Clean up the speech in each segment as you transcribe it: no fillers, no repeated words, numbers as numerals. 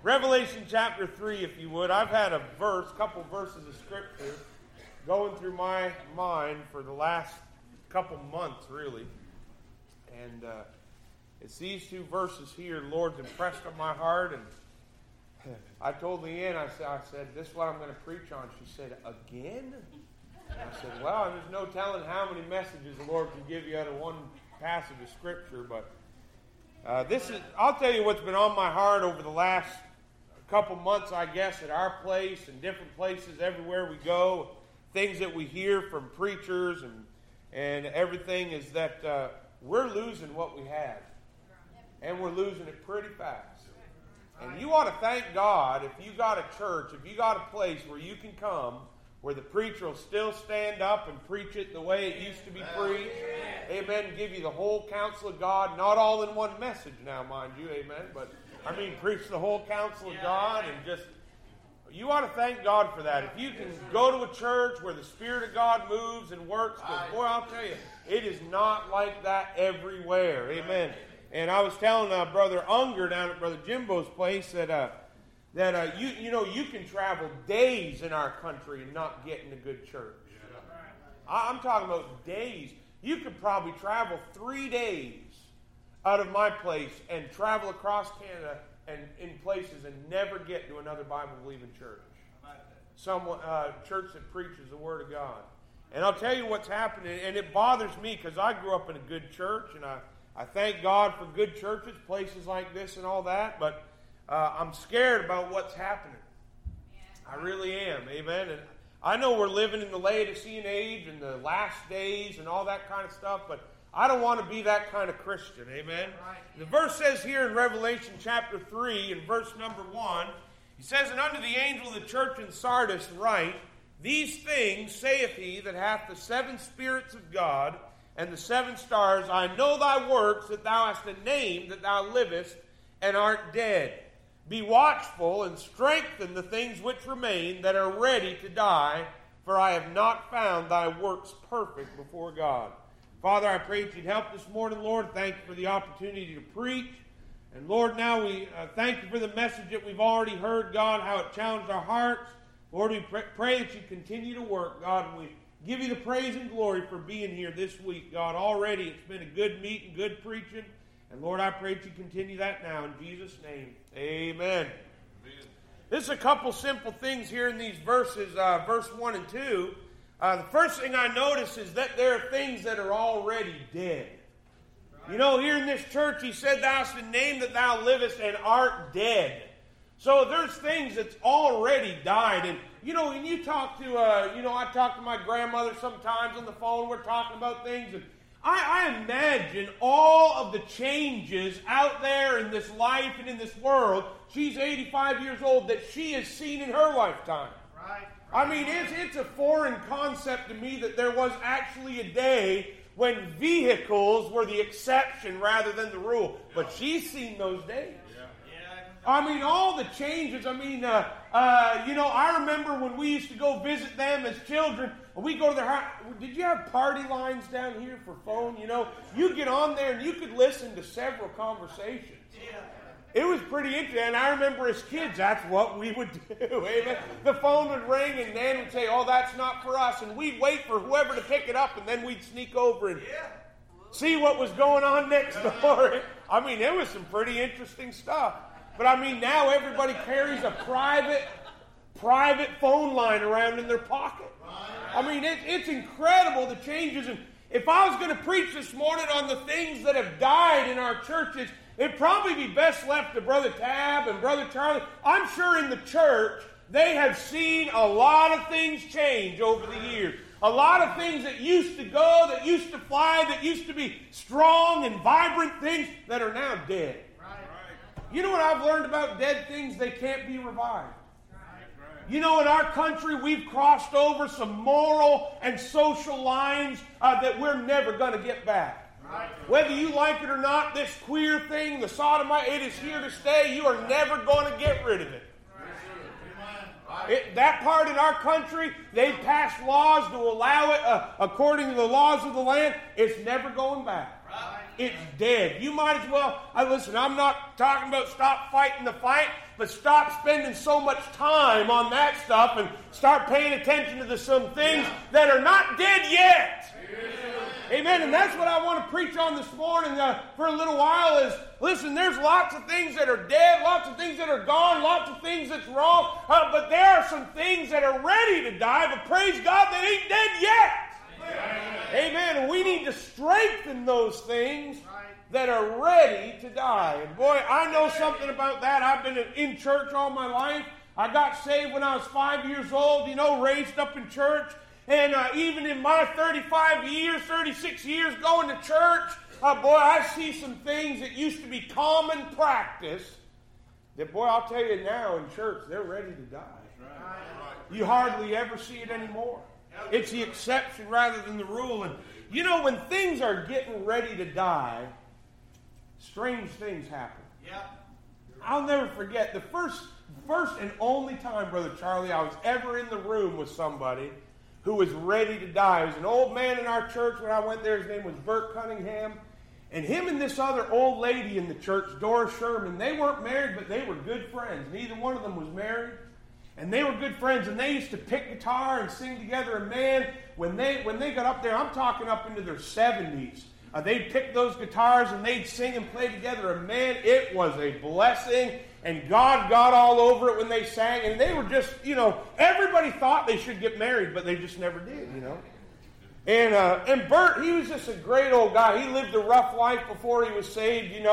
Revelation chapter 3, if you would. I've had a couple verses of Scripture going through my mind for the last couple months, really. And it's these two verses here, the Lord's impressed on my heart. And I told Leanne, I said, this is what I'm going to preach on. She said, again? I said, well, there's no telling how many messages the Lord can give you out of one passage of Scripture. But I'll tell you what's been on my heart over the last couple months, I guess, at our place and different places everywhere we go. Things that we hear from preachers and everything is that we're losing what we had. And we're losing it pretty fast. And you ought to thank God if you got a church, if you got a place where you can come, where the preacher will still stand up and preach it the way it used to be preached. Amen. Give you the whole counsel of God. Not all in one message now, mind you. Amen. But, preach the whole counsel of God and just... You ought to thank God for that. If you can go to a church where the Spirit of God moves and works, but boy, I'll tell you, it is not like that everywhere. Amen. And I was telling Brother Unger down at Brother Jimbo's place that you can travel days in our country and not get in a good church. I'm talking about days. You could probably travel 3 days out of my place and travel across Canada and in places and never get to another Bible-believing church. Some church that preaches the Word of God. And I'll tell you what's happening, and it bothers me because I grew up in a good church, and I thank God for good churches, places like this and all that, but I'm scared about what's happening. I really am, amen. And I know we're living in the Laodicean age and the last days and all that kind of stuff, but I don't want to be that kind of Christian, amen. The verse says here in Revelation chapter 3, in verse number 1, he says, And unto the angel of the church in Sardis write, These things saith he that hath the 7 spirits of God and the 7 stars. I know thy works, that thou hast a name, that thou livest and art dead. Be watchful and strengthen the things which remain that are ready to die, for I have not found thy works perfect before God. Father, I pray that you'd help this morning, Lord. Thank you for the opportunity to preach. And Lord, now we thank you for the message that we've already heard, God, how it challenged our hearts. Lord, we pray that you continue to work, God, and we give you the praise and glory for being here this week, God. Already it's been a good meeting, good preaching. And Lord, I pray that you continue that now in Jesus' name. Amen. There's a couple simple things here in these verses, verse 1 and 2. The first thing I notice is that there are things that are already dead. Right. You know, here in this church, he said, Thou hast a name that thou livest and art dead. So there's things that's already died. And, when you talk to, I talk to my grandmother sometimes on the phone. We're talking about things. And I imagine all of the changes out there in this life and in this world. She's 85 years old that she has seen in her lifetime. Right. It's a foreign concept to me that there was actually a day when vehicles were the exception rather than the rule. But she's seen those days. All the changes. I remember when we used to go visit them as children. We go to their house. Did you have party lines down here for phone? You get on there and you could listen to several conversations. It was pretty interesting. And I remember as kids, that's what we would do. Amen. The phone would ring and Nan would say, "Oh, that's not for us." And we'd wait for whoever to pick it up, and then we'd sneak over and see what was going on next door. It was some pretty interesting stuff. But now everybody carries a private phone line around in their pocket. It's incredible the changes. And if I was going to preach this morning on the things that have died in our churches, it'd probably be best left to Brother Tab and Brother Charlie. I'm sure in the church, they have seen a lot of things change over the years. A lot of things that used to go, that used to fly, that used to be strong and vibrant things that are now dead. You know what I've learned about dead things? They can't be revived. In our country, we've crossed over some moral and social lines that we're never going to get back. Whether you like it or not, this queer thing, the sodomite, it is here to stay. You are never going to get rid of it. That part in our country, they've passed laws to allow it according to the laws of the land. It's never going back. it's dead. You might as well, listen, I'm not talking about stop fighting the fight, but stop spending so much time on that stuff and start paying attention to some things that are not dead yet. Amen. And that's what I want to preach on this morning for a little while is, listen, there's lots of things that are dead, lots of things that are gone, lots of things that's wrong, but there are some things that are ready to die, but praise God, they ain't dead yet. Amen. And we need to strengthen those things that are ready to die. And boy, I know something about that. I've been in church all my life. I got saved when I was 5 years old, raised up in church. And even in my 36 years going to church, boy, I see some things that used to be common practice that, boy, I'll tell you now in church, they're ready to die. You hardly ever see it anymore. It's the exception rather than the rule. And, when things are getting ready to die, strange things happen. I'll never forget the first and only time, Brother Charlie, I was ever in the room with somebody who was ready to die. He was an old man in our church when I went there. His name was Bert Cunningham. And him and this other old lady in the church, Doris Sherman, they weren't married, but they were good friends. Neither one of them was married. And they were good friends, and they used to pick guitar and sing together. And man, when they got up there, I'm talking up into their 70s, they'd pick those guitars and they'd sing and play together. And man, it was a blessing. And God got all over it when they sang. And they were just, everybody thought they should get married, but they just never did, And Bert, he was just a great old guy. He lived a rough life before he was saved, and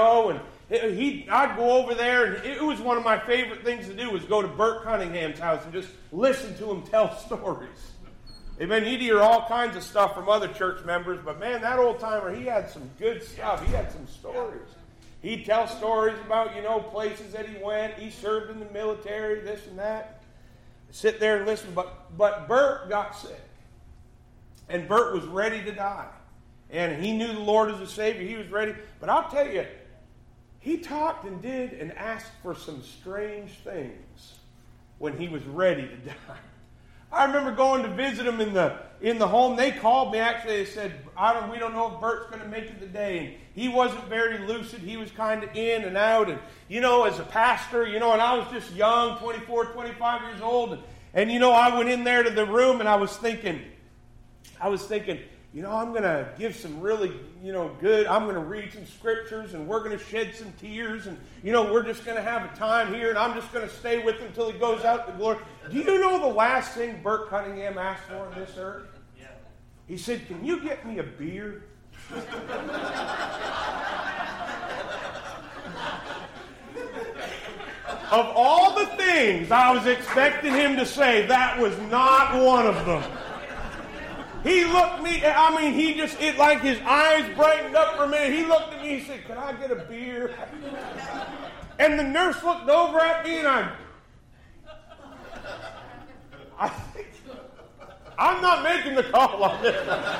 I'd go over there, and it was one of my favorite things to do was go to Bert Cunningham's house and just listen to him tell stories. Amen. You'd hear all kinds of stuff from other church members, but man, that old timer, he had some good stuff. He had some stories. He'd tell stories about, places that he went. He served in the military, this and that. Sit there and listen. But Bert got sick. And Bert was ready to die. And he knew the Lord as a Savior. He was ready. But I'll tell you, he talked and did and asked for some strange things when he was ready to die. I remember going to visit him in the home. They called me, actually. They said, we don't know if Bert's going to make it today. And he wasn't very lucid. He was kind of in and out. And, as a pastor, and I was just young, 24, 25 years old. And I went in there to the room and I was thinking, I'm going to give some really, good, I'm going to read some scriptures and we're going to shed some tears and, we're just going to have a time here and I'm just going to stay with him until he goes out to glory. Do you know the last thing Bert Cunningham asked for on this earth? Yeah. He said, can you get me a beer? Of all the things I was expecting him to say, that was not one of them. He looked me, like his eyes brightened up for a minute. He looked at me, he said, can I get a beer? And the nurse looked over at me and I'm not making the call on this.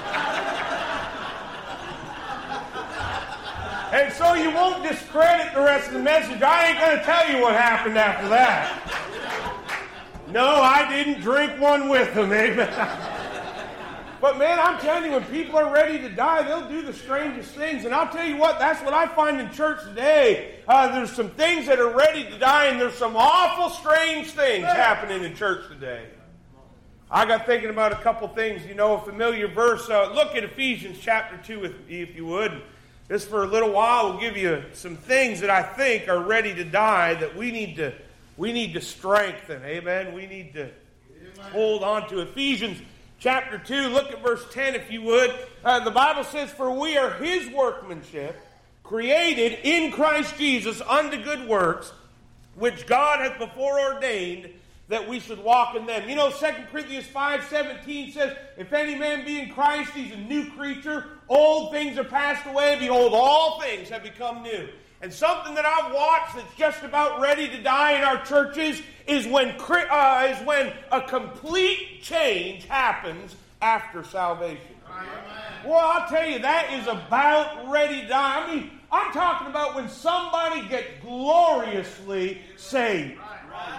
And so you won't discredit the rest of the message. I ain't going to tell you what happened after that. No, I didn't drink one with him, amen. But man, I'm telling you, when people are ready to die, they'll do the strangest things. And I'll tell you what, that's what I find in church today. There's some things that are ready to die, and there's some awful strange things happening in church today. I got thinking about a couple things, a familiar verse. Look at Ephesians chapter 2, if you would. Just for a little while, we'll give you some things that I think are ready to die that we need to strengthen. Amen. We need to hold on to. Ephesians chapter 2, look at verse 10 if you would. The Bible says, for we are his workmanship, created in Christ Jesus unto good works, which God hath before ordained that we should walk in them. 2 Corinthians 5:17 says, if any man be in Christ, he's a new creature. Old things are passed away. Behold, all things have become new. And something that I've watched that's just about ready to die in our churches is when a complete change happens after salvation. Amen. Well, I'll tell you, that is about ready to die. I'm talking about when somebody gets gloriously saved.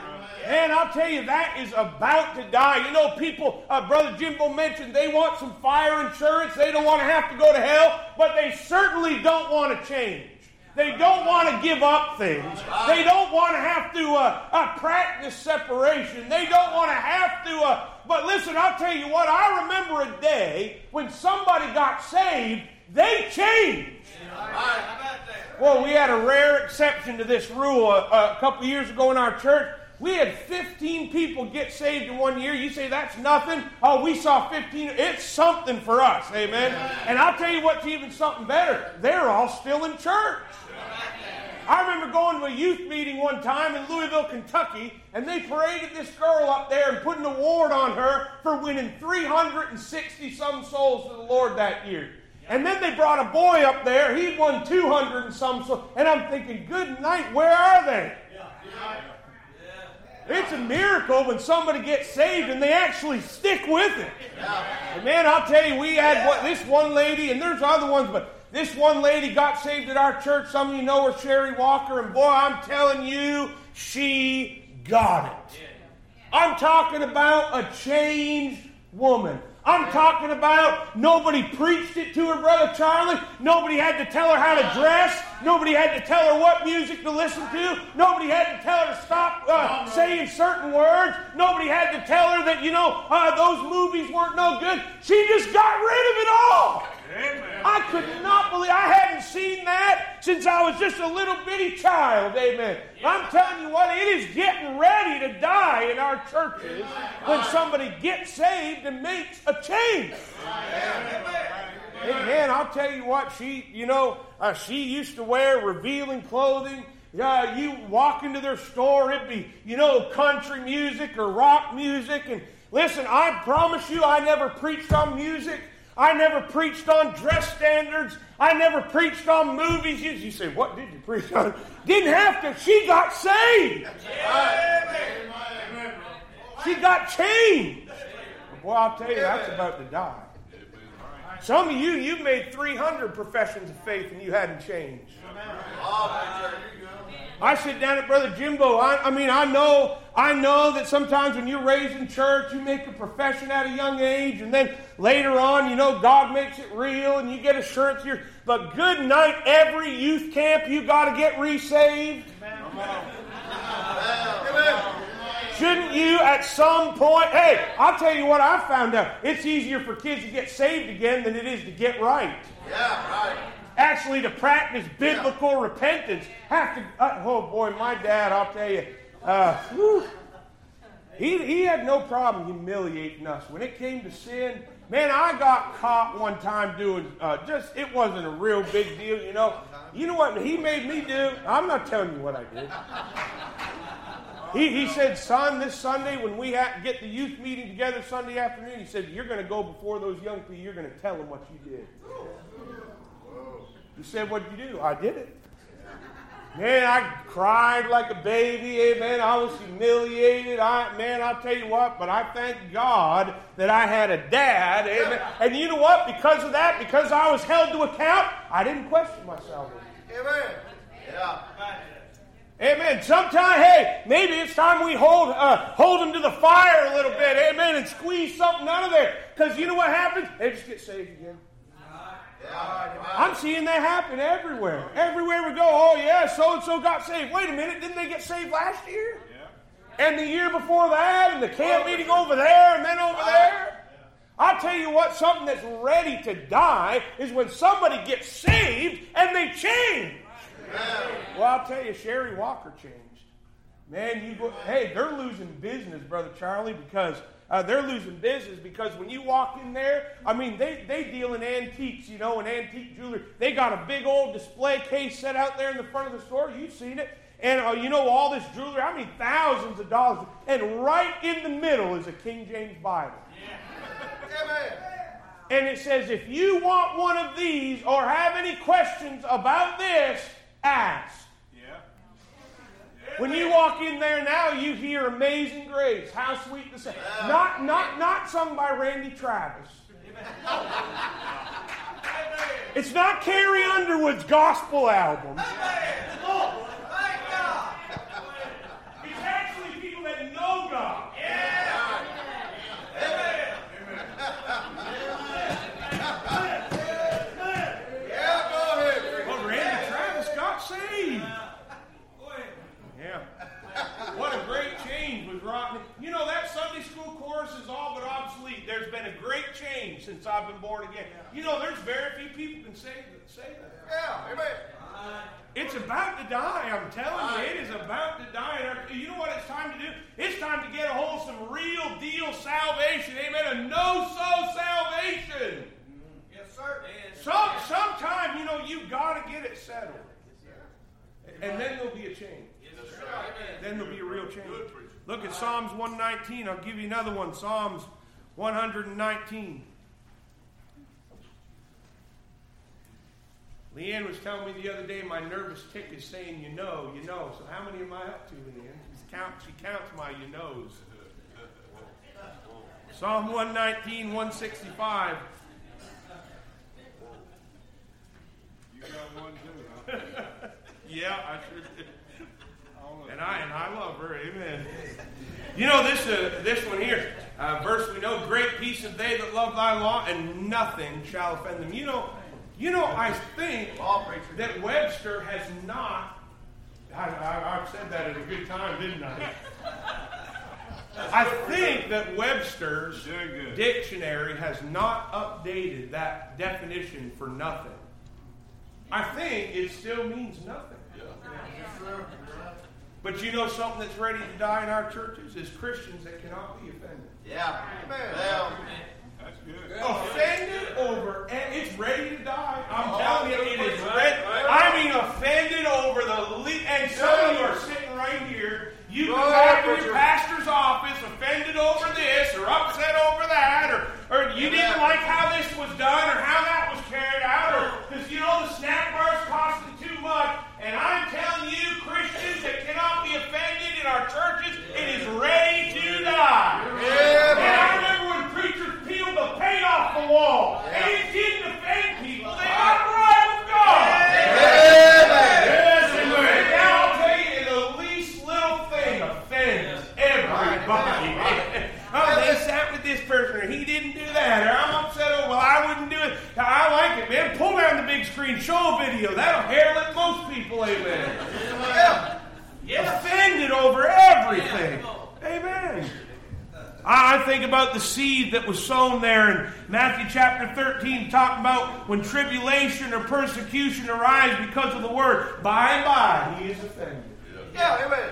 Man, I'll tell you, that is about to die. You know, people, Brother Jimbo mentioned they want some fire insurance. They don't want to have to go to hell, but they certainly don't want to change. They don't want to give up things. They don't want to have to practice separation. They don't want to have to... but listen, I'll tell you what, I remember a day when somebody got saved, they changed. Well, we had a rare exception to this rule a couple years ago in our church. We had 15 people get saved in 1 year. You say that's nothing? Oh, we saw 15. It's something for us, amen? And I'll tell you what's even something better. They're all still in church. I remember going to a youth meeting one time in Louisville, Kentucky, and they paraded this girl up there and put an award on her for winning 360-some souls to the Lord that year. And then they brought a boy up there. He won 200 and some souls. And I'm thinking, good night, where are they? It's a miracle when somebody gets saved and they actually stick with it. And man, I'll tell you, we had this one lady, and there's other ones, but this one lady got saved at our church. Some of you know her, Sherry Walker, and boy, I'm telling you, she got it. I'm talking about a changed woman. I'm talking about nobody preached it to her, Brother Charlie. Nobody had to tell her how to dress. Nobody had to tell her what music to listen to. Nobody had to tell her to stop saying certain words. Nobody had to tell her that, those movies weren't no good. She just got rid of it all. Amen. I could not believe, I hadn't seen that since I was just a little bitty child. Amen. Yeah. I'm telling you what, it is getting ready to die in our churches when somebody gets saved and makes a change. Amen. I'll tell you what, she used to wear revealing clothing. You walk into their store, it'd be, country music or rock music. And listen, I promise you, I never preached on music. I never preached on dress standards. I never preached on movies. You say, what did you preach on? Didn't have to. She got saved. She got changed. Boy, I'll tell you, that's about to die. Some of you made 300 professions of faith and you hadn't changed. I sit down at Brother Jimbo. I know that sometimes when you're raised in church, you make a profession at a young age, and then later on, God makes it real, and you get assurance here. But good night, every youth camp, you got to get resaved. Shouldn't you at some point? Hey, I'll tell you what I found out. It's easier for kids to get saved again than it is to get right. Yeah, right. Actually, to practice biblical repentance, oh boy, my dad, I'll tell you, he had no problem humiliating us. When it came to sin, man, I got caught one time doing, it wasn't a real big deal, You know what he made me do? I'm not telling you what I did. He said, son, this Sunday when we get the youth meeting together Sunday afternoon, he said, you're going to go before those young people, you're going to tell them what you did. He said, what'd you do? I did it. Man, I cried like a baby, amen. I was humiliated. I'll tell you what, but I thank God that I had a dad, amen. And you know what? Because of that, because I was held to account, I didn't question myself. Amen. Yeah. Amen. Sometime, hey, maybe it's time we hold them to the fire a little bit, amen, and squeeze something out of there. Because you know what happens? They just get saved again. I'm seeing that happen everywhere. Everywhere we go, oh yeah, so-and-so got saved. Wait a minute, didn't they get saved last year? Yeah. And the year before that, and the camp meeting over there, and then over there? I'll tell you what, something that's ready to die is when somebody gets saved and they change. Well, I'll tell you, Sherry Walker changed. Man, they're losing business, Brother Charlie, because they're losing business because when you walk in there, they deal in antiques, and antique jewelry. They got a big old display case set out there in the front of the store. You've seen it. And, all this jewelry, thousands of dollars. And right in the middle is a King James Bible. Yeah. And it says, if you want one of these or have any questions about this, ask. When you walk in there now, you hear Amazing Grace. How sweet the sound. Not sung by Randy Travis. It's not Carrie Underwood's gospel album. It's actually people that know rotten. You know, that Sunday school chorus is all but obsolete. There's been a great change since I've been born again. You know, there's very few people can say that. Yeah, amen. It's about to die, I'm telling you. It is about to die. You know what it's time to do? It's time to get a hold of some real deal salvation. Amen. A no-so salvation. Yes, sir. Sometime, you know, you've got to get it settled. And then there'll be a change. Then there'll be a real change. Look at Psalms 119. I'll give you another one. Psalms 119. Leanne was telling me the other day my nervous tick is saying you know. So how many am I up to, Leanne? She counts my you knows. Psalm 119, 165. You got one too, huh? Yeah, I sure did. And I love her. Amen. You know this one here, verse we know, great peace have they that love thy law, and nothing shall offend them. You know, I think that Webster has not. I said that at a good time, didn't I? I think that Webster's dictionary has not updated that definition for nothing. I think it still means nothing. But you know something that's ready to die in our churches is Christians that cannot be offended. Yeah. Amen. That's good. Offended over, and it's ready to die. I'm telling you, it is ready. I mean, offended over and some of you are sitting right here. You go back to your pastor's office, offended over this, or upset over that, or you didn't like how this was done, or how that was carried out, or because you know the snack bar's costing too much. And I'm telling you, Christians that cannot be offended in our churches, it is ready to die. And I remember when preachers peeled the paint off the wall. They didn't offend people. They got right with God. Yes, amen. Now I'll tell you, the least little thing offends everybody. They sat with this person, or he didn't do that, or I'm upset over, well, I wouldn't do it. I like it, man. Pull down the big screen, show a video. That'll herald most people, amen. Offended over everything. Amen. I think about the seed that was sown there in Matthew chapter 13, talking about when tribulation or persecution arise because of the word. By and by, he is offended. Yeah, amen.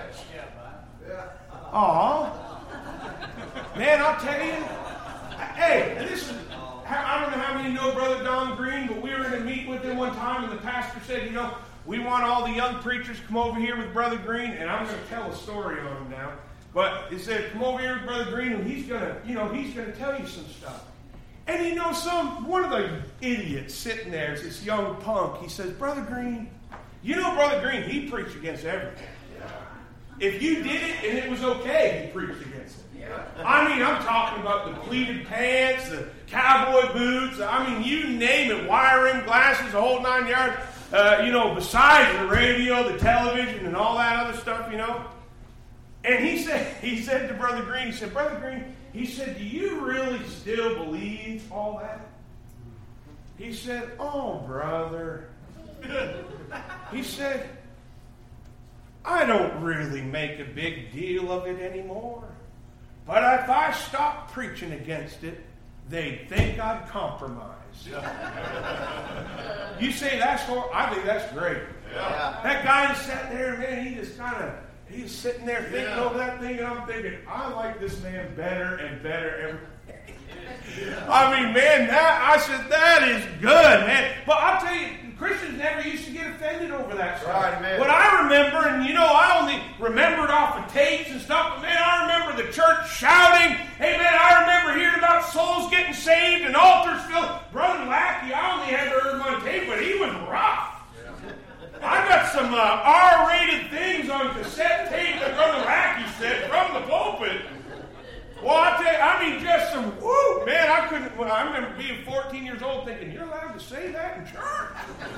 Aw. Man, I'll tell you. Hey, I don't know how many know Brother Don Green, but we were in a meeting with him one time, and the pastor said, you know, we want all the young preachers to come over here with Brother Green, and I'm going to tell a story on him now. But he said, come over here with Brother Green, and he's going to tell you some stuff. And you know, one of the idiots sitting there is this young punk. He says, Brother Green, Brother Green, he preached against everything. If you did it and it was okay, he preached against it. I mean, I'm talking about the pleated pants, the cowboy boots, I mean, you name it, wiring, glasses, the whole 9 yards, besides the radio, the television, and all that other stuff, you know. And he said to Brother Green, Brother Green, he said, do you really still believe all that? He said, oh, brother. He said, I don't really make a big deal of it anymore. But if I stop preaching against it, they'd think I'd compromise. You say that's I think that's great. Yeah. That guy is sitting there, man, he's sitting there thinking over that thing, and I'm thinking, I like this man better and better every day. I mean, man, that is good, man. But I'll tell you, Christians never used to get offended over that stuff. Right, man. What I remember, and I only remembered off of tapes and stuff, but man, I remember the church shouting. Hey, man, I remember hearing about souls getting saved and altars filled. Brother Lackey, I only had heard him on tape, but he was rough. I got some R-rated things on cassette tape that Brother Lackey said from the pulpit. Well, I tell you, I mean, just some, woo, man, I remember being 14 years old thinking, you're allowed to say that in church?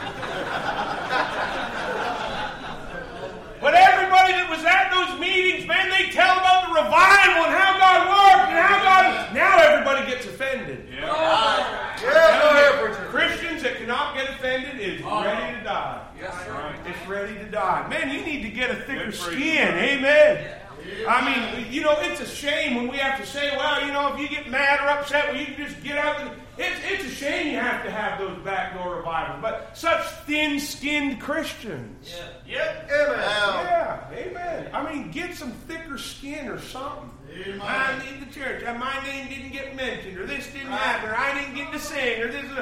But everybody that was at those meetings, man, they tell about the revival and how God worked and how now everybody gets offended. Christians that cannot get offended is ready to die. Yes, right. It's ready to die. Man, you need to get a thicker skin. Amen. I mean, it's a shame when we have to say, well, if you get mad or upset, well, you can just get up. It's a shame you have to have those backdoor revivals. But such thin-skinned Christians. Yep. Amen. Yeah, amen. I mean, get some thicker skin or something. I need the church. My name didn't get mentioned, or this didn't happen, or I didn't get to sing, or this.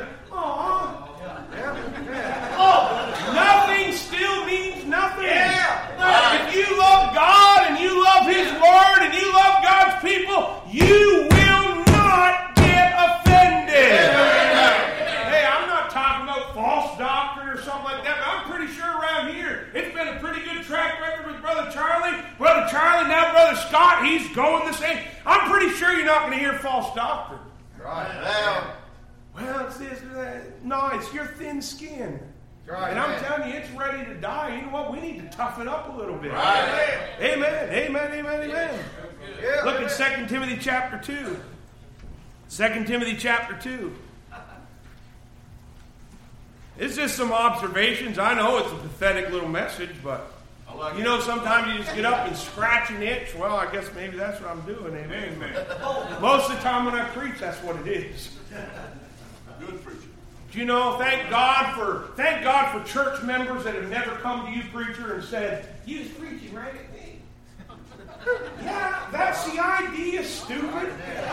Nothing still means nothing. Yeah. If you love God and you love His Word and you love God's people, you will not get offended. Hey, I'm not talking about false doctrine or something like that, but I'm pretty sure around here it's been a pretty good track record with Brother Charlie. Brother Charlie, now Brother Scott, he's going the same. I'm pretty sure you're not going to hear false doctrine. Right. Now. Well, it's this or that. No, it's your thin skin. Right, and I'm telling you, it's ready to die. You know what? We need to toughen up a little bit. Right. Amen. Amen. Amen. Amen. Yeah, Look at 2 Timothy chapter 2. 2 Timothy chapter 2. It's just some observations. I know it's a pathetic little message, but sometimes you just get up and scratch an itch. Well, I guess maybe that's what I'm doing. Amen. Most of the time when I preach, that's what it is. Good preacher. Thank God for church members that have never come to you, preacher, and said, "You was preaching right at me." Yeah, that's the idea, stupid.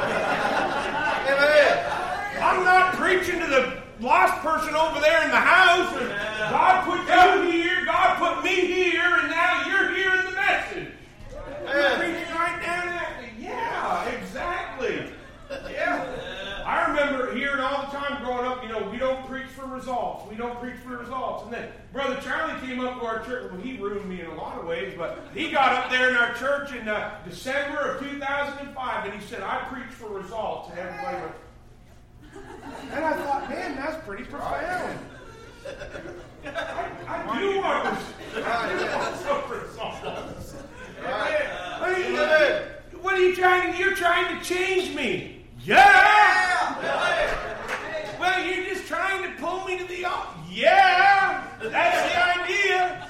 I'm not preaching to the lost person over there in the house. And God put you here, God put me here, and now you're here in the message. You're preaching right down at me. Yeah, exactly. Yeah. I remember hearing all the time growing up, we don't preach for results. We don't preach for results. And then Brother Charlie came up to our church. Well, he ruined me in a lot of ways, but he got up there in our church in December of 2005, and he said, "I preach for results." And everybody went, and I thought, man, that's pretty profound. I do want some results. What are you trying to do? You're trying to change me. Yeah! Well, you're just trying to pull me to the altar. Yeah! That's the idea.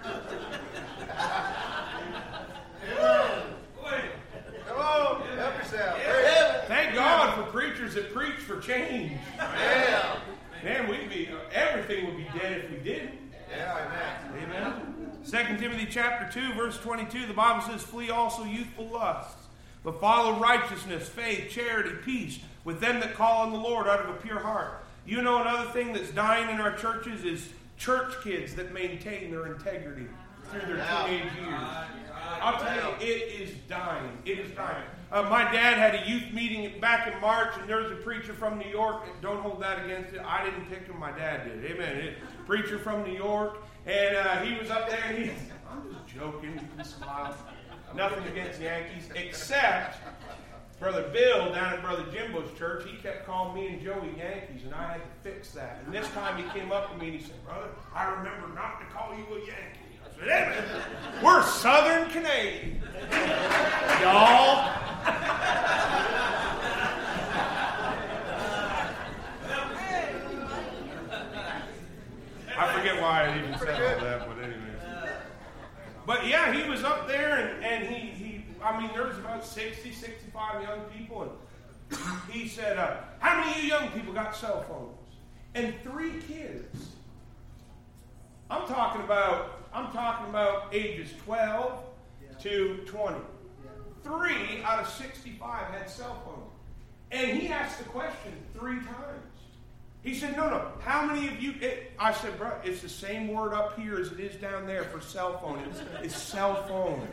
Come on, help yourself. Thank God for preachers that preach for change. Yeah. Man, everything would be dead if we didn't. Yeah, Amen. 2 Timothy chapter 2, verse 22, the Bible says, "Flee also youthful lusts, but follow righteousness, faith, charity, peace, with them that call on the Lord out of a pure heart." Another thing that's dying in our churches is church kids that maintain their integrity through their teenage years. I'll tell you, it is dying. It is dying. My dad had a youth meeting back in March, and there was a preacher from New York. And don't hold that against it. I didn't pick him. My dad did. Amen. Preacher from New York. And he was up there, and I'm just joking. You can smile. Nothing against Yankees, except Brother Bill down at Brother Jimbo's church. He kept calling me and Joey Yankees, and I had to fix that. And this time he came up to me and he said, "Brother, I remember not to call you a Yankee." I said, "Hey, man, we're Southern Canadian, y'all." I forget why I even said all that, but anyways. But yeah, he was up there, and there was about 60, 65 young people, and he said, "How many of you young people got cell phones?" And 3 kids. I'm talking about ages 12 to 20. 3 out of 65 had cell phones. And he asked the question 3 times. He said, no, how many of you... I said, bro, it's the same word up here as it is down there for cell phone. It's cell phone.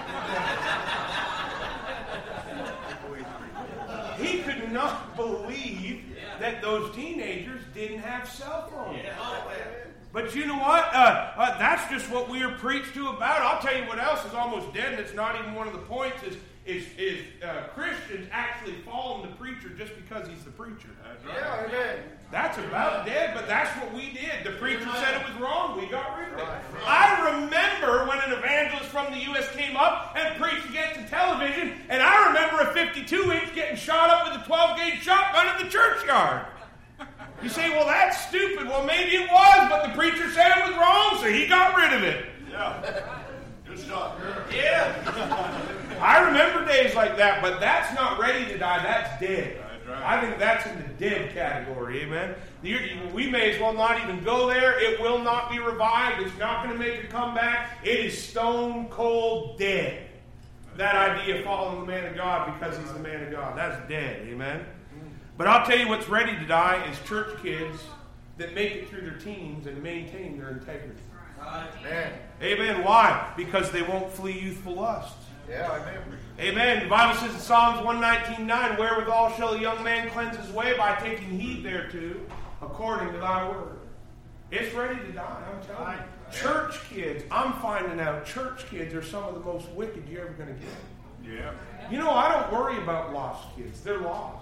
He could not believe that those teenagers didn't have cell phones. But you know what? That's just what we are preached to about. I'll tell you what else is almost dead, and it's not even one of the points, is Christians actually following the preacher just because he's the preacher. Yeah, amen. That's about dead, but that's what we did. The preacher said it was wrong. We got rid of it. I remember when an evangelist from the U.S. came up and preached against the television, and I remember a 52-inch getting shot up with a 12-gauge shotgun in the churchyard. You say, well, that's stupid. Well, maybe it was, but the preacher said it was wrong, so he got rid of it. Yeah. Good stuff. Yeah. I remember days like that, but that's not ready to die. That's dead. I think that's in the dead category, amen? We may as well not even go there. It will not be revived. It's not going to make a comeback. It is stone cold dead. That idea of following the man of God because he's the man of God. That's dead, amen? But I'll tell you what's ready to die is church kids that make it through their teens and maintain their integrity. Amen. Amen. Why? Because they won't flee youthful lust. Yeah, amen. Amen. The Bible says in Psalms 119:9, wherewithal shall a young man cleanse his way by taking heed thereto, according to thy word. It's ready to die, I'm telling you. Church kids, I'm finding out church kids are some of the most wicked you're ever going to get. Yeah. You know, I don't worry about lost kids. They're lost.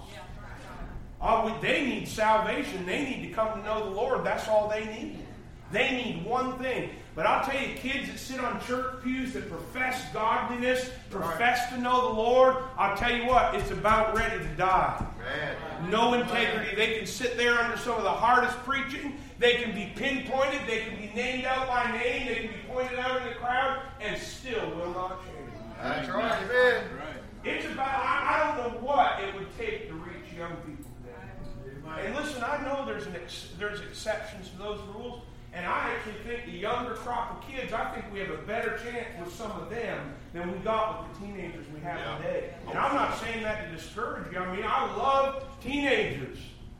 They need salvation. They need to come to know the Lord. That's all they need. They need one thing. But I'll tell you, kids that sit on church pews that profess godliness, profess to know the Lord, I'll tell you what, it's about ready to die. Man. No integrity. They can sit there under some of the hardest preaching. They can be pinpointed. They can be named out by name. They can be pointed out in the crowd and still will not change. That's right, amen. It's about, I don't know what it would take to reach young people today. And listen, I know there's exceptions to those rules. And I actually think the younger crop of kids, I think we have a better chance with some of them than we got with the teenagers we have today. And I'm not saying that to discourage you. I mean, I love teenagers.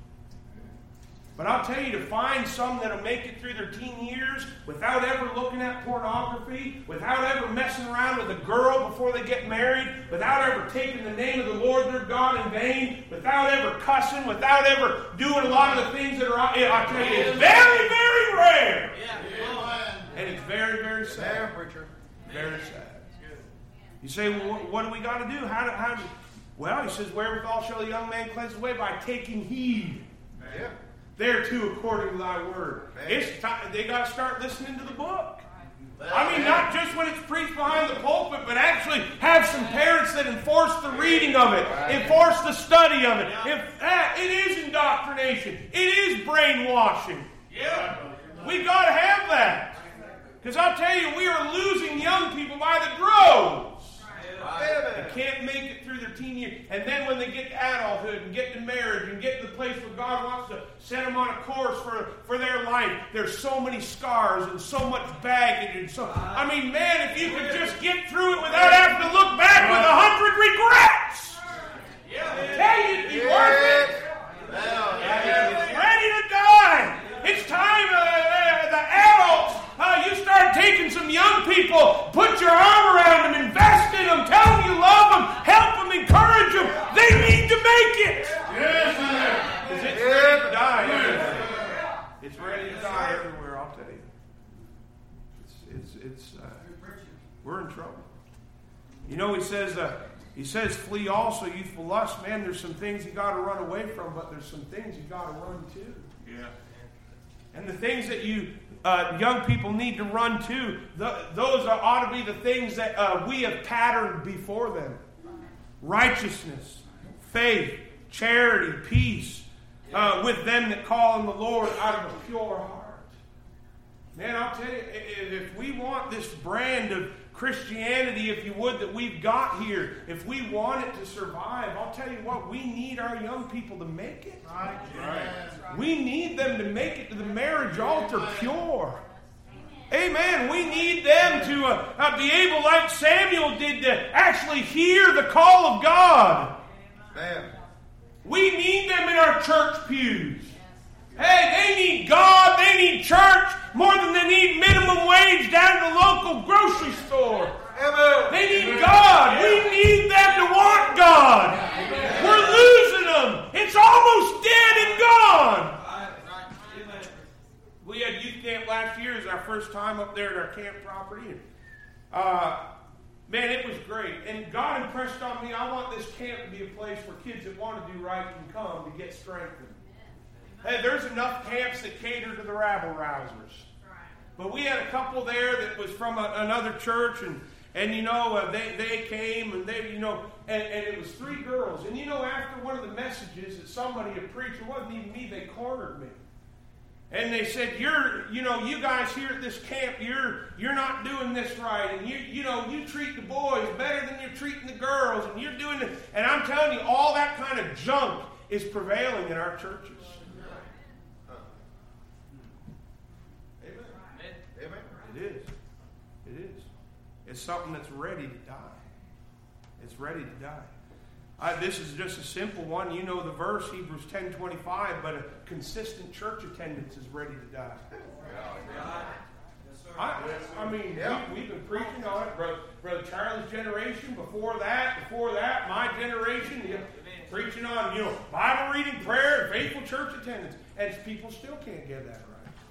But I'll tell you, to find some that'll make it through their teen years without ever looking at pornography, without ever messing around with a girl before they get married, without ever taking the name of the Lord their God in vain, without ever cussing, without ever doing a lot of the things that are, I tell you, it's very, very rare. And it's very, very sad. Very sad. You say, well, what do we got to do? Well, he says, wherewithal shall a young man cleanse his way? By taking heed. Yeah. Thereto, according to thy word. It's time. They got to start listening to the book. I mean, not just when it's preached behind the pulpit, but actually have some parents that enforce the reading of it, enforce the study of it. It is indoctrination. It is brainwashing. We got to have that. Because I'll tell you, we are losing young people by the droves. They can't make it through their teen years. And then when they get to adulthood and get to marriage and get to the place where God wants to set them on a course for their life, there's so many scars and so much baggage. And so, I mean, man, if you could just get through it without having to look back with 100 regrets. I tell you, it'd be worth it. It's ready to die. It's time, the adults, you start taking some young people, put your arm around them, invest in them, tell them you love them, help them, encourage them. They need to make it. Because it's ready to die everywhere. It's ready to die everywhere, I'll tell you. We're in trouble. You know, he says, flee also youthful lust. Man, there's some things you got to run away from, but there's some things you got to run to. Yeah. And the things that you young people need to run to, those ought to be the things that we have patterned before them. Righteousness, faith, charity, peace, with them that call on the Lord out of a pure heart. Man, I'll tell you, if we want this brand of Christianity, if you would, that we've got here, if we want it to survive, I'll tell you what, we need our young people to make it. Right. We need them to make it to the marriage altar pure. Amen. We need them to be able, like Samuel did, to actually hear the call of God. Man. We need them in our church pews. Hey, they need God, they need church more than they need minimum wage down at the local grocery store. They need God. We need them to want God. We're losing them. It's almost dead and gone. We had youth camp last year. It was our first time up there at our camp property. Man, it was great. And God impressed on me, I want this camp to be a place where kids that want to do right can come to get strengthened. Hey, there's enough camps that cater to the rabble-rousers. But we had a couple there that was from another church, and you know, they came, and they, you know, and it was 3 girls. And you know, after one of the messages that somebody had preached, it wasn't even me, they cornered me. And they said, you guys here at this camp, you're not doing this right. And you treat the boys better than you're treating the girls. And you're doing it. And I'm telling you, all that kind of junk is prevailing in our churches. Amen. It is. It is. It's something that's ready to die. It's ready to die. This is just a simple one. You know the verse, Hebrews 10:25, but a consistent church attendance is ready to die. We've been preaching on it. Brother Charlie's generation, before that, my generation, preaching on, Bible reading, prayer, and faithful church attendance. And people still can't get that right.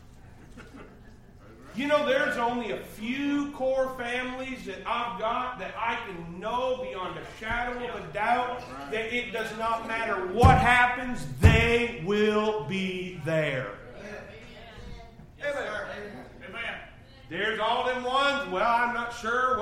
There's only a few core families that I've got that I can know beyond a shadow of a doubt that it does not matter what happens, they will be there. Amen. There's all them ones, well, I'm not sure,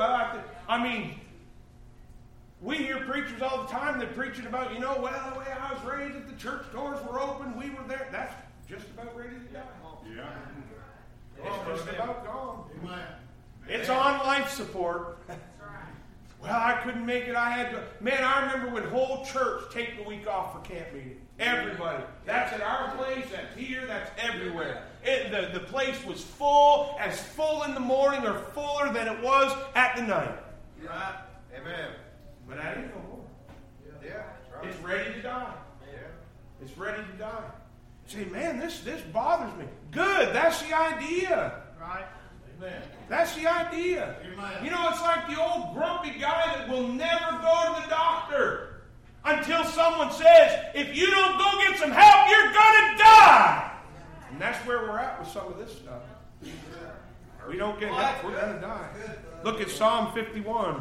we hear preachers all the time, they're preaching about, the way I was raised, if the church doors were open, we were there. That's just about ready to die. Yeah. It's just about gone. Amen. It's on life support. Well, I couldn't make it. I had to. Man, I remember when whole church take the week off for camp meeting. Everybody. That's at our place. That's here. That's everywhere. The place was full, as full in the morning or fuller than it was at the night. Right. Amen. But that ain't no more. Yeah. Right. It's ready to die. Yeah. It's ready to die. Say, man, this bothers me. Good, that's the idea. Right. Amen. That's the idea. Amen. It's like the old grumpy guy that will never go to the doctor until someone says, if you don't go get some help, you're going to die. And that's where we're at with some of this stuff. We don't get help, we're going to die. Look at Psalm 51.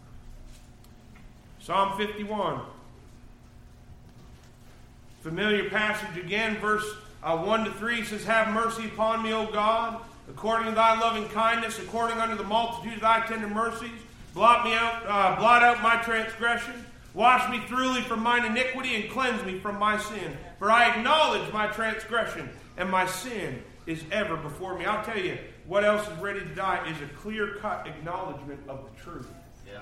Psalm 51. Familiar passage again, verse 1-3 says, have mercy upon me, O God, according to thy loving kindness, according unto the multitude of thy tender mercies. Blot out my transgression. Wash me thoroughly from mine iniquity, and cleanse me from my sin. For I acknowledge my transgression, and my sin is ever before me. I'll tell you, what else is ready to die is a clear-cut acknowledgement of the truth. Yeah.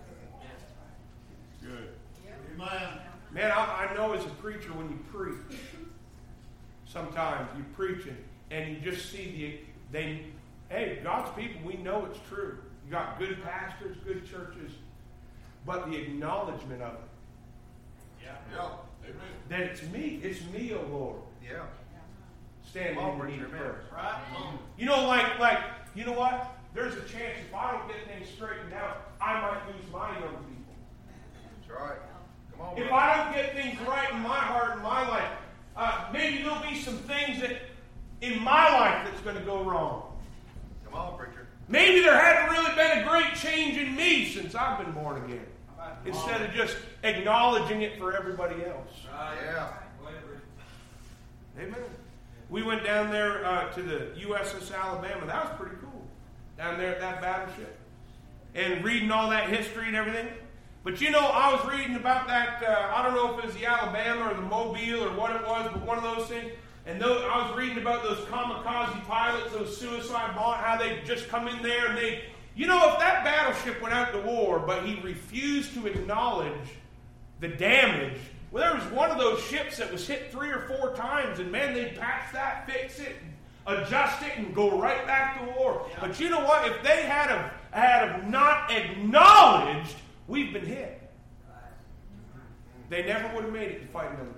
Good. Amen. Man, I know as a preacher when you preach, sometimes you're preaching and you just see hey, God's people, we know it's true. You got good pastors, good churches, but the acknowledgement of it. Yeah. Amen. That it's me, O Lord, Yeah. standing in the need of prayer. Right. You know what? There's a chance if I don't get things straightened out, I might lose my young people. That's right. Come on. If I don't get things right in my heart and my life, maybe there'll be some things that in my life that's going to go wrong. Come on, preacher. Maybe there hadn't really been a great change in me since I've been born again. Instead of just acknowledging it for everybody else. Yeah. Amen. We went down there to the USS Alabama. That was pretty cool. Down there at that battleship. And reading all that history and everything. But I was reading about that, I don't know if it was the Alabama or the Mobile or what it was, but one of those things. And I was reading about those kamikaze pilots, those suicide bombers, how they just come in there and if that battleship went out to war, but he refused to acknowledge the damage. Well, there was one of those ships that was hit 3 or 4 times, and man, they'd patch that, fix it, adjust it, and go right back to war. Yeah. But you know what? If they had not acknowledged we've been hit, they never would have made it to fight another day.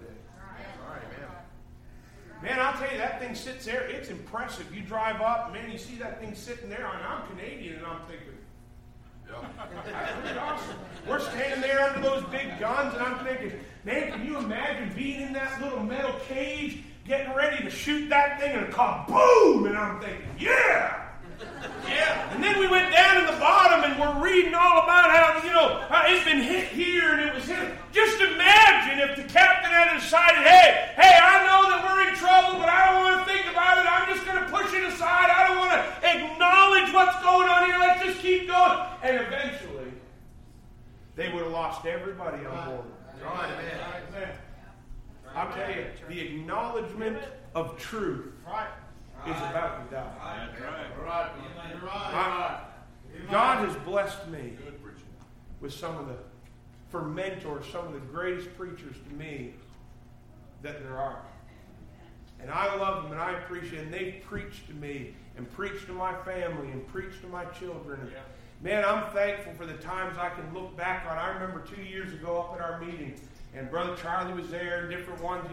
Man, I'll tell you, that thing sits there. It's impressive. You drive up, man, you see that thing sitting there. I'm Canadian, and I'm thinking, that's pretty awesome. We're standing there under those big guns, and I'm thinking, man, can you imagine being in that little metal cage, getting ready to shoot that thing, and a kaboom! And I'm thinking, yeah! Yeah. And then we went down to the bottom, and we're reading all about how it's been hit here, and it was hit. Just imagine if the captain had decided, hey, I know that we're in trouble, but I don't want to think about it. I'm just going to push it aside. I don't want to acknowledge what's going on here. Let's just keep going. And eventually, they would have lost everybody on board. Right, amen. I'll tell you, the acknowledgement of truth is about to die. That's right. You're right. You're right. God has blessed me Good preaching. with for mentors, some of the greatest preachers to me that there are. And I love them and I appreciate them. They've preached to me and preached to my family and preached to my children. And man, I'm thankful for the times I can look back on. I remember 2 years ago up at our meeting, and Brother Charlie was there and different ones,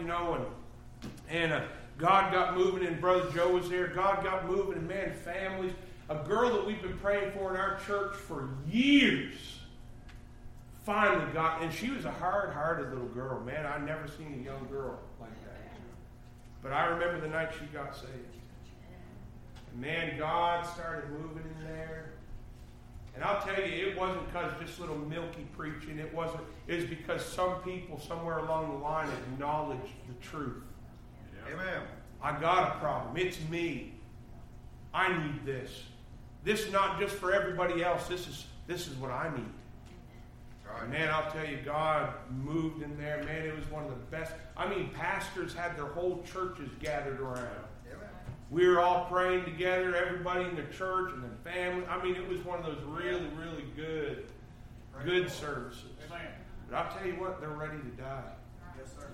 and God got moving, and Brother Joe was there. God got moving, and man, families. A girl that we've been praying for in our church for years finally got, and she was a hard-hearted little girl. Man, I've never seen a young girl like that. But I remember the night she got saved. And man, God started moving in there. And I'll tell you, it wasn't because just little milky preaching. It was because some people somewhere along the line acknowledged the truth. Amen. I got a problem. It's me. I need this. This is not just for everybody else. This is what I need. Right. Man, I'll tell you, God moved in there. Man, it was one of the best. I mean, pastors had their whole churches gathered around. Amen. We were all praying together, everybody in the church and the family. I mean, it was one of those really, really good services. Amen. But I'll tell you what, they're ready to die. Yes, sir.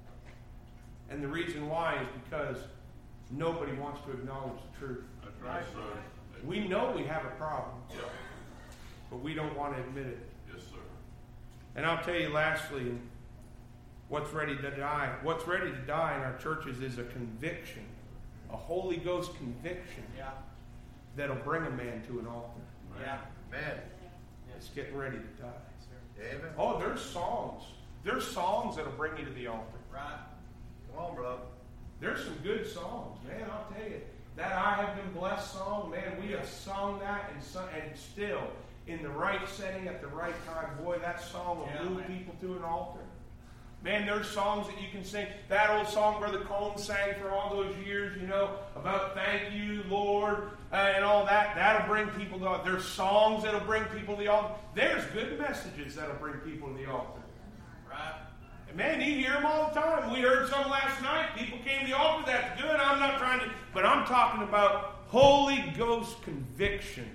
And the reason why is because nobody wants to acknowledge the truth. That's right, sir. We know we have a problem, Yep. but we don't want to admit it. Yes, sir. And I'll tell you lastly, what's ready to die? What's ready to die in our churches is a conviction, a Holy Ghost conviction that'll bring a man to an altar. Yeah. Man. It's getting ready to die. Amen. Oh, there's songs. There's songs that'll bring you to the altar. Right. Come on, brother. There's some good songs, man. I'll tell you. That I Have Been Blessed song, man, we have sung that and still, in the right setting at the right time, boy, that song will move people to an altar. Man, there's songs that you can sing. That old song Brother Combs sang for all those years, about thank you, Lord, and all that. That'll bring people to the altar. There's songs that'll bring people to the altar. There's good messages that'll bring people to the altar. Right. Man, you hear them all the time. We heard some last night. People came to the altar. That's good. I'm not trying to... But I'm talking about Holy Ghost conviction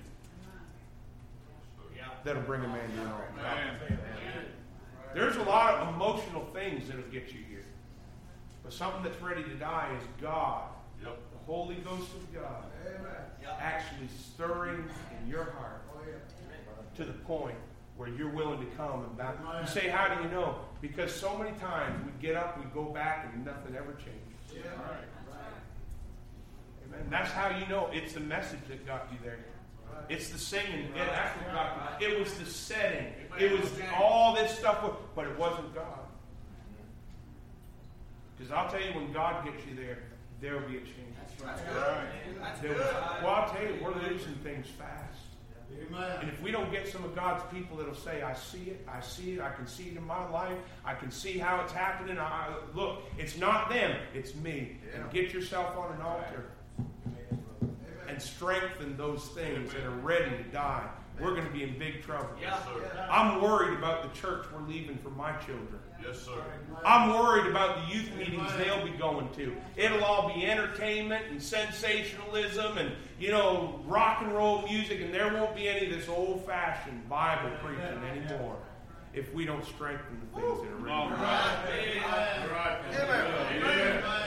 that'll bring a man to an altar. Amen. There's a lot of emotional things that'll get you here. But something that's ready to die is God. Yep. The Holy Ghost of God. Actually stirring in your heart to the point where you're willing to come and back. You say, how do you know? Because so many times we get up, we go back, and nothing ever changes. Right. Amen. That's how you know. It's the message that got you there. It's the singing. That's what got you. It was the setting. It was all this stuff, but it wasn't God. Because I'll tell you, when God gets you there, there will be a change. That's right. Well, I'll tell you, we're losing things fast. And if we don't get some of God's people that'll say, I see it, I can see it in my life, I can see how it's happening, look, it's not them, it's me. And get yourself on an altar and strengthen those things that are ready to die. We're going to be in big trouble. Yes, sir. I'm worried about the church we're leaving for my children. Yes, sir. I'm worried about the youth meetings they'll be going to. It'll all be entertainment and sensationalism and, rock and roll music, and there won't be any of this old-fashioned Bible preaching anymore if we don't strengthen the things that are ready. All right. All right. Amen.